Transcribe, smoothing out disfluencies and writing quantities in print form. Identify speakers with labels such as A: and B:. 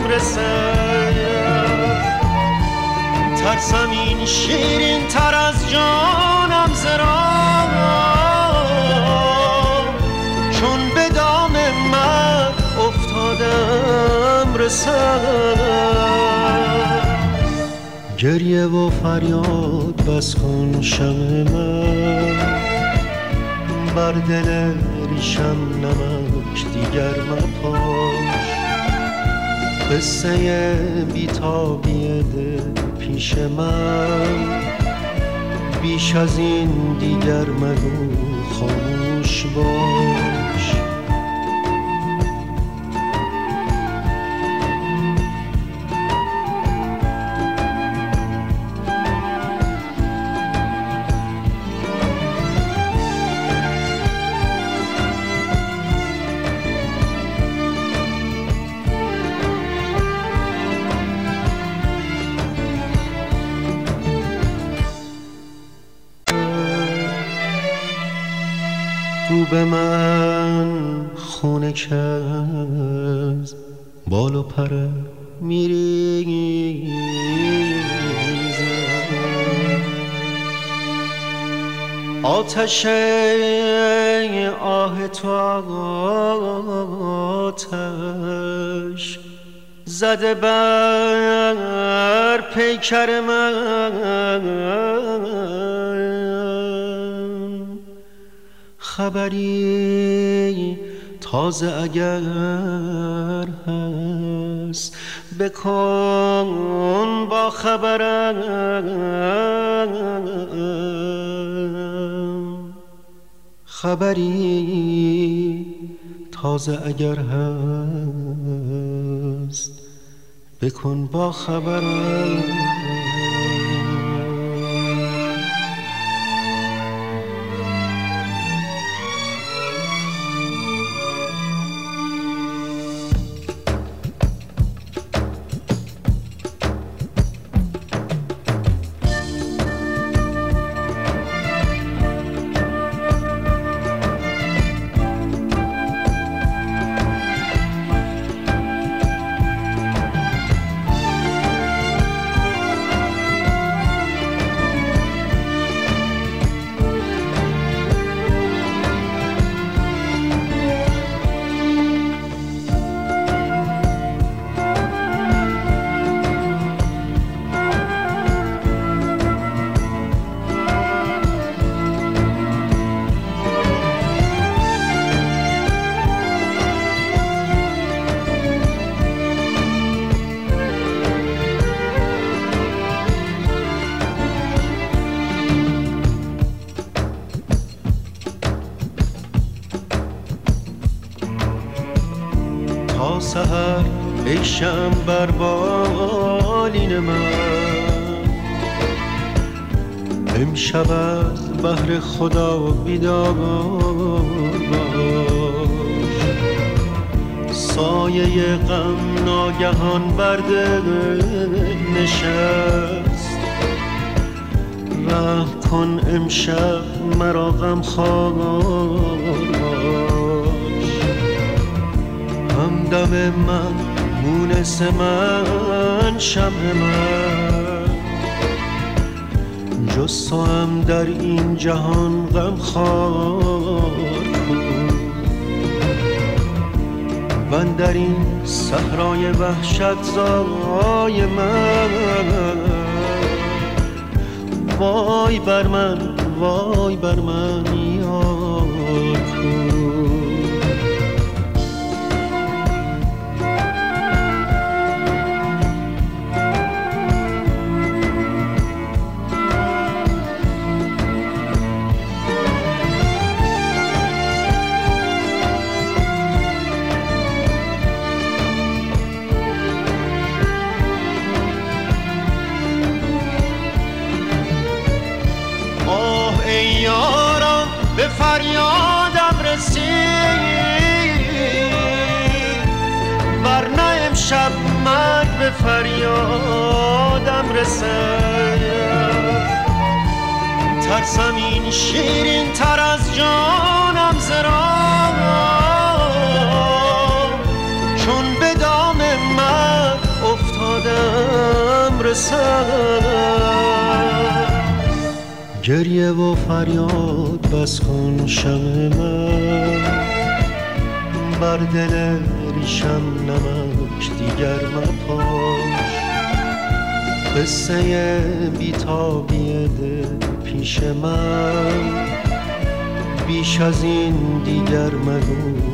A: رسد. ترسم این شیرین تر از جانم زرا، چون به دام من افتادم رسد. گریه و فریاد بس کن شمع من، بر دل ریشم نمک دیگر مپاش. قصه بی‌تابی دل پیش من، بیش از این دیگر مگو خاموش باش. تو به من خونه کز بال و پر میریزم، آتش آه تو آتش زده بر پیکر من. خبری تازه اگر هست بکن با خبرم. خبری تازه اگر هست بکن با خبرم. تا سحر عیشم بر بالین من، امشب از بحر خدا بیدار باش. سایه غم ناگهان بر دل نشست، رحم کن امشب مرا غمخوار باش. همدم من، مونس من، شمع من، جز تو هم در این جهان غمخوار کن. من در این صحرای وحشت زای من، وای بر من، وای بر من یار کن. به فریادم رسید، ورنه امشب مرگ به فریادم رسد. ترسم این شیرین تر از جانم زرا، چون به دام من برسد. گریه و فریاد بس کن شمع من، بر دل ریشم نمک دیگر مپاش. قصه بیتابی دل پیش من، بیش از این دیگر مگو